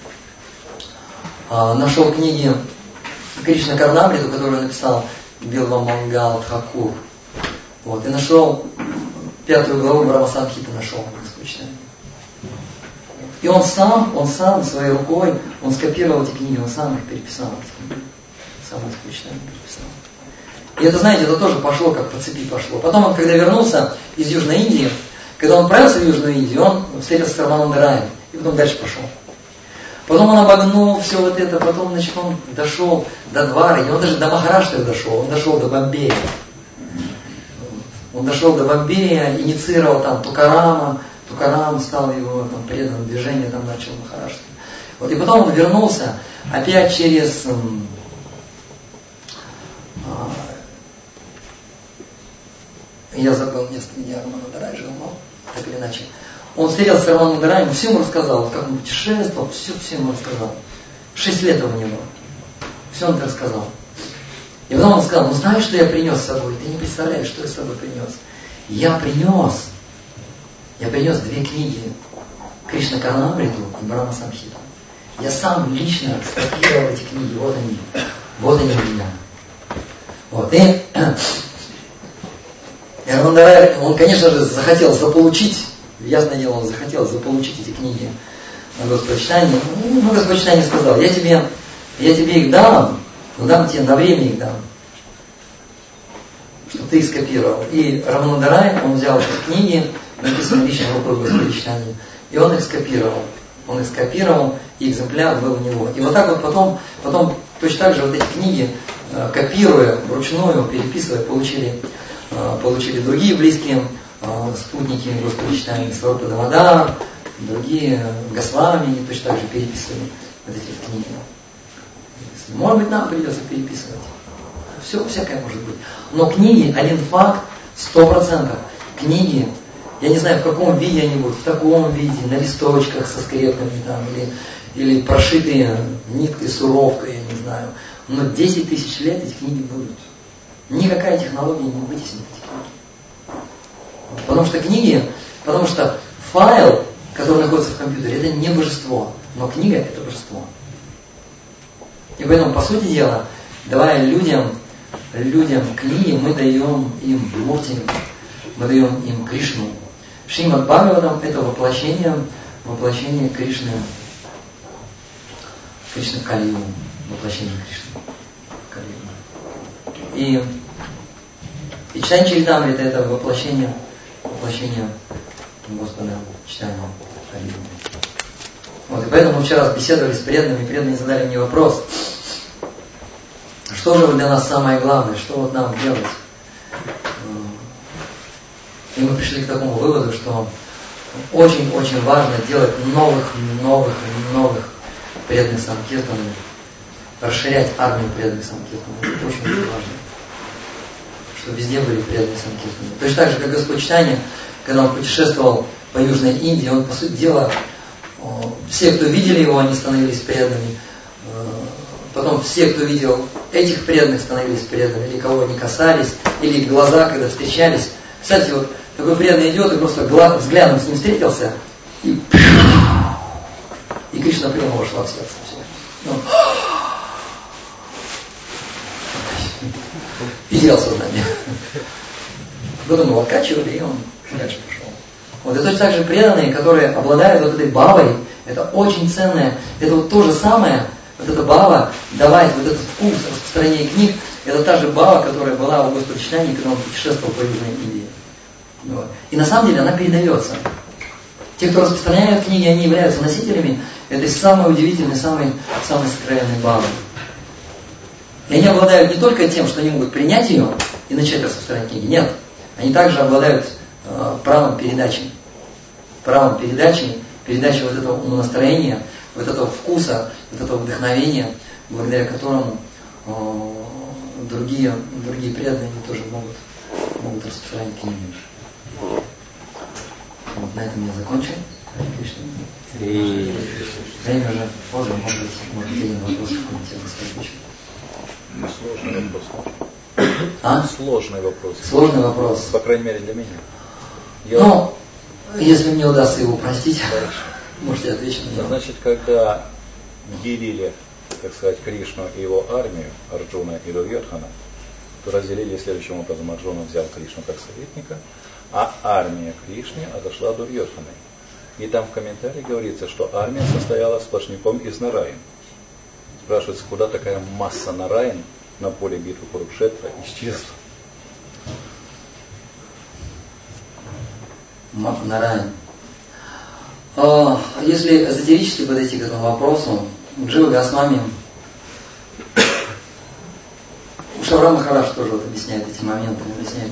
книги Кришна Карнамриту, которую написал Билва Тхакур. Вот, и нашел 5 главу Брахма-самхиты, нашел Господь Читания. И он сам своей рукой, он скопировал эти книги, он сам их переписал. Сам Господь Читания переписал. И это, знаете, это тоже пошло, как по цепи пошло. Потом он, когда вернулся из Южной Индии, когда он отправился в Южную Индию, он встретился с Раманандараем, и потом дальше пошел. Потом он обогнул все вот это, потом, значит, он дошел до Двары, и он даже до Махараштры дошел, он дошел до Бомбея. Он дошел до Бомбея, инициировал там Тукарама, Тукарам стал его там, преданным движению, там начал Махараштру. Вот, и потом он вернулся опять через я забыл место, где Раманандарай жил, но так или иначе. Он встретился с Раманандараем, все ему рассказал, как он путешествовал, все ему рассказал. 6 лет у него. Все он рассказал. И потом он сказал, знаешь, что я принес с собой? Ты не представляешь, что я с собой принес. Я принес 2 книги Кришна Карнамриту и Брахма-самхиту. Я сам лично скопировал эти книги, вот они у меня. Вот, и Раманандарай, он, конечно же, захотел заполучить, ясное дело, он захотел заполучить эти книги на Господь Читания. Ну, Господь Читания сказал, я тебе их дам, но дам тебе на время их дам, чтобы ты их скопировал. И Раманандарай, он взял эти книги, написанные лично рукой Господа Читания, и он их скопировал. И экземпляр был у него. И вот так вот потом точно так же вот эти книги, копируя вручную, переписывая, получили другие близкие спутники Господа Читания, Сварупа Дамодар, другие Госвами, они точно так же переписывали вот эти книги. Может быть, нам придется переписывать. Все, всякое может быть. Но книги, один факт, 100%. Книги, я не знаю, в каком виде они будут, в таком виде, на листочках со скрепками там, или прошитые ниткой, суровкой, я не знаю. но 10 тысяч лет эти книги будут. Никакая технология не вытеснит эти книги. Потому что файл, который находится в компьютере, это не божество, но книга это божество. И поэтому, по сути дела, давая людям книги, мы даем им Мурти, мы даем им Кришну. Шримад Бхагаватам это воплощение Кришны в Кали-югу, воплощение Кришны в Кали-югу. И Читание Чаритамрита это воплощение Господа Читания Кали-югу. Вот, и поэтому мы вчера беседовали с преданными, и преданные задали мне вопрос, что же для нас самое главное, что вот нам делать? И мы пришли к такому выводу, что очень-очень важно делать новых преданных санкиртанов, расширять армию преданных санкиртанов. Это очень важно, чтобы везде были преданные санкиртаны. Точно так же, как Господь Чайтанья, когда он путешествовал по Южной Индии, он, по сути дела, все, кто видели его, они становились преданными. Потом все, кто видел этих преданных, становились преданными, или кого они касались, или их глаза, когда встречались. Кстати, вот такой преданный идет и просто взглядом с ним встретился, и Кришна прямо вошла в сердце. И терял сознание. Потом его откачивали, и он дальше пошел. Вот, и точно так же преданные, которые обладают вот этой бхавой, это очень ценное, это вот то же самое, вот эта бхава давать вот этот вкус распространения книг, это та же бхава, которая была у Господа Чайтаньи, когда он путешествовал по Южной Индии. Вот. И на самом деле она передается. Те, кто распространяют книги, они являются носителями этой самой удивительной, самой сокровенной бхавы. И они обладают не только тем, что они могут принять ее и начать распространять книги. Нет. Они также обладают правом передачи, передачи вот этого умонастроения, вот этого вкуса, вот этого вдохновения, благодаря которому другие преданные тоже могут распространять книги. Вот на этом я закончил. И время уже поздно, может один вопрос какой-нибудь я Сложный вопрос. Сложный вопрос. Сложный вопрос. По крайней мере для меня. Ну, если мне удастся его простить, можете ответить на него. Значит, когда делили, так сказать, Кришну и его армию, Арджуна и Дурьодхана, то разделили следующим образом. Арджуна взял Кришну как советника, а армия Кришны отошла Дурьодханой. И там в комментарии говорится, что армия состояла сплошняком из Нараин. Спрашивается, куда такая масса Нараин на поле битвы Курукшетра исчезла? Нараин. Если эзотерически подойти к этому вопросу, Джива Госвами, Шавра Махарадж тоже вот объясняет эти моменты,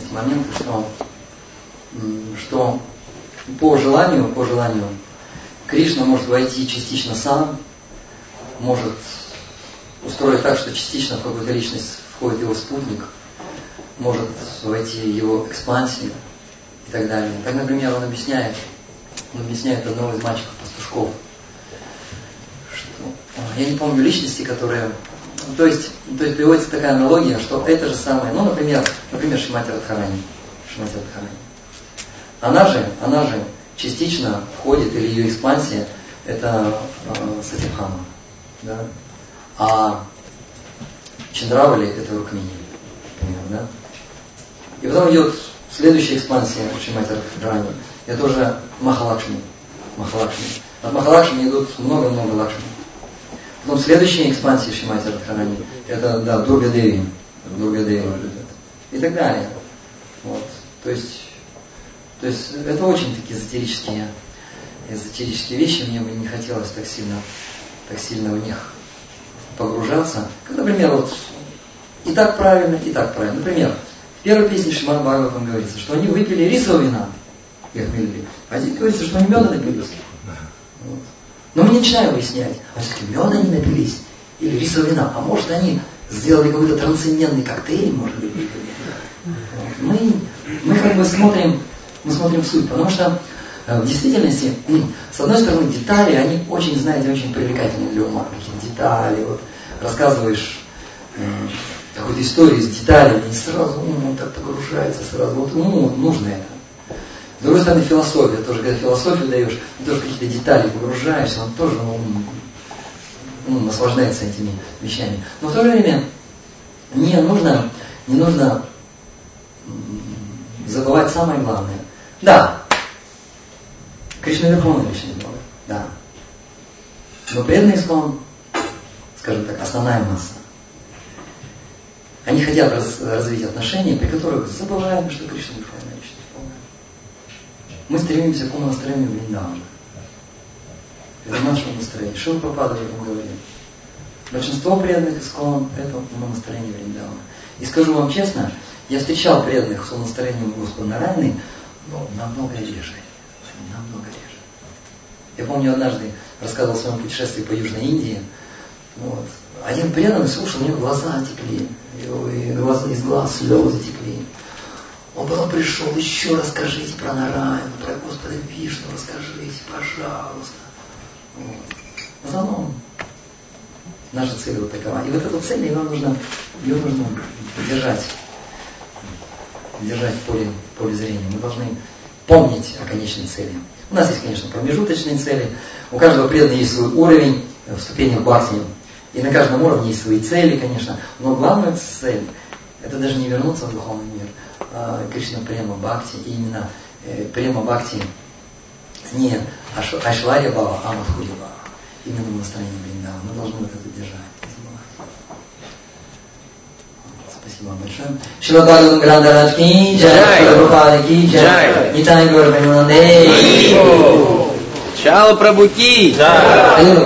что по желанию Кришна может войти частично сам, может устроить так, что частично в какую-то личность входит его спутник, может войти его экспансия и так далее. Так, например, он объясняет одного из мальчиков-пастушков, что я не помню личности, которые... То есть приводится такая аналогия, что это же самое, например, Шримати Радхарани. Она же частично входит, или ее экспансия, это Сатибхама. Да? А Чандравали это Рукмини. Да? И потом идет следующая экспансия Шримати Радхарани. Это уже Махалакшми. От Махалакшми идут много-много Лакшми. Потом следующая экспансия Шримати Радхарани это Дурга Деви. И так далее. Вот. То есть это очень такие эзотерические вещи, мне бы не хотелось так сильно в них погружаться. Как, например, вот и так правильно. Например, в первой песне Шримад Бхагаватам говорится, что они выпили рисового вина и охмелели. А здесь говорится, что они меда напились. Вот. Но мы не начинаем выяснять, а все-таки меда они напились или рисового вина. А может они сделали какой-то трансцендентный коктейль, может быть. Вот. Мы как бы смотрим суть, потому что в действительности, с одной стороны, детали, они очень, знаете, очень привлекательны для ума. Какие детали, вот, рассказываешь какой-то истории с деталями, и сразу он так погружается, сразу. Вот ему нужно это. С другой стороны, философия тоже, когда философию даешь, ты тоже какие-то детали погружаешься, он тоже наслаждается этими вещами. Но в то же время не нужно забывать самое главное. Да, Кришна Верховный Кришна Бога, да. Но преданный искон, скажем так, основная масса. Они хотят развить отношения, при которых забываем, что Кришна Верховный Кришна Бога. Мы стремимся к умонастроению Вриндавана. Это наше умонастроение. Шрила Прабхупада об этом говорит. Большинство преданных искон – это умонастроение Вриндавана. И скажу вам честно, я встречал преданных с умонастроением Господа Нараяны, но намного реже. Намного реже. Я помню, однажды рассказывал о своем путешествии по Южной Индии. Вот. Один преданный слушал, у него глаза текли, из глаз слезы текли. Он потом пришел, еще расскажите про Нараяну, про Господа Вишну, расскажите, пожалуйста. Вот. В основном наша цель вот такова. И вот эту цель, ее нужно держать в поле зрения. Мы должны помнить о конечной цели. У нас есть, конечно, промежуточные цели. У каждого преданного есть свой уровень в ступенях бхакти. И на каждом уровне есть свои цели, конечно. Но главная цель – это даже не вернуться в духовный мир. Кришна Према Бхакти. И именно Према Бхакти не Айшварья Бхава, а Мадхурья Бхава. Именно в настроении Вриндавана. Мы должны вот это держать. Спасибо вам большое. Шрила Бхагаван Грандарадж ки джай, Шрила Прабхупада ки джай, Нитай Гаур Премананде. Чала Прабху ки джай.